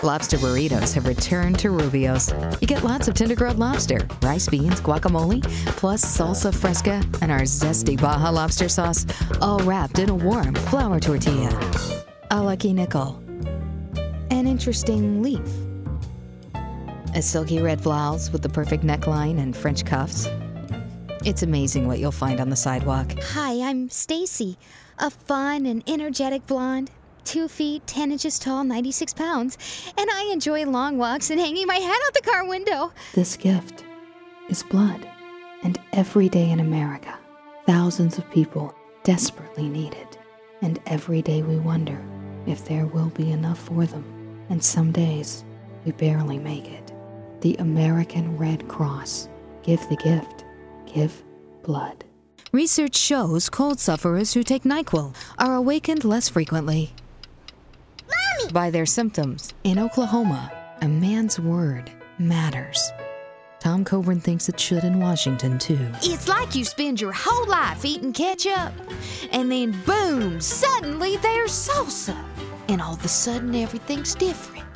Lobster burritos have returned to Rubio's. You get lots of tender-grilled lobster, rice beans, guacamole, plus salsa fresca and our zesty Baja lobster sauce, all wrapped in a warm flour tortilla. A lucky nickel. An interesting leaf. A silky red blouse with the perfect neckline and French cuffs. It's amazing what you'll find on the sidewalk. Hi, I'm Stacy, a fun and energetic blonde. 2 feet, 10 inches tall, 96 pounds, and I enjoy long walks and hanging my head out the car window. This gift is blood, and every day in America, thousands of people desperately need it. And every day we wonder if there will be enough for them, and some days we barely make it. The American Red Cross. Give the gift. Give blood. Research shows cold sufferers who take NyQuil are awakened less frequently by their symptoms. In Oklahoma, a man's word matters. Tom Coburn thinks it should in Washington, too. It's like you spend your whole life eating ketchup, and then boom, suddenly there's salsa. And all of a sudden everything's different.